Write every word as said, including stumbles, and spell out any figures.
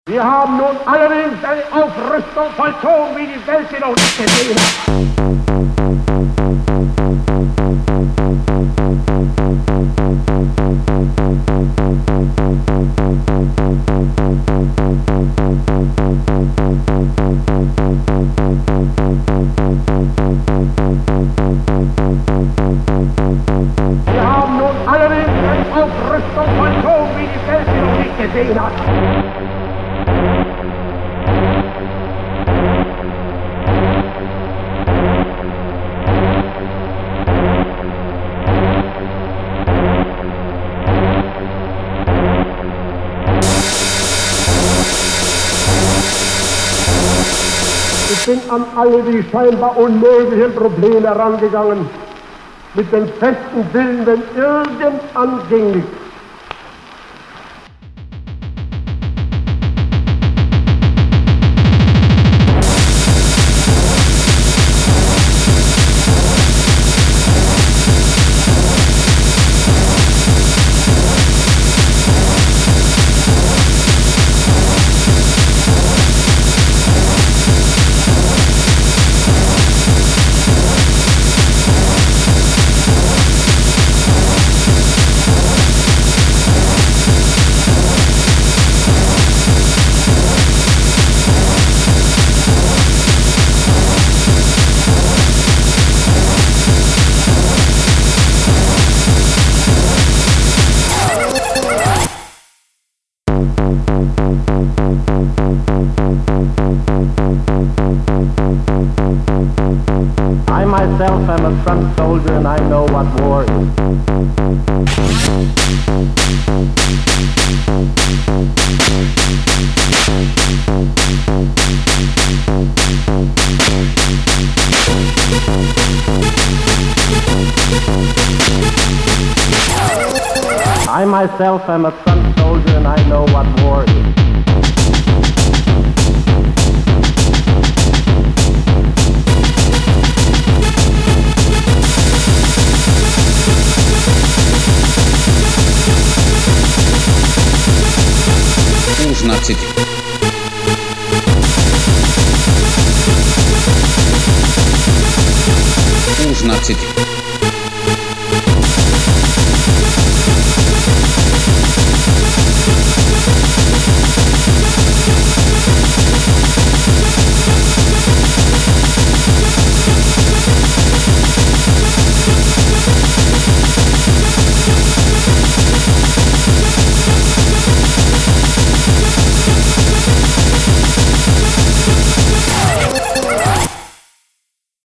Wir haben nun allerdings eine Aufrüstung vollzogen, wie die Welt sie noch nicht gesehen hat. Wir haben nun allerdings eine Aufrüstung vollzogen, wie die Welt sie noch nicht gesehen hat. Ich bin an alle die scheinbar unmöglichen Probleme herangegangen, mit dem festen Willen, wenn irgend anging. I myself am a front soldier and I know what war is. I myself am a front soldier and I know what war is. Uusnatsit. Uusnatsit.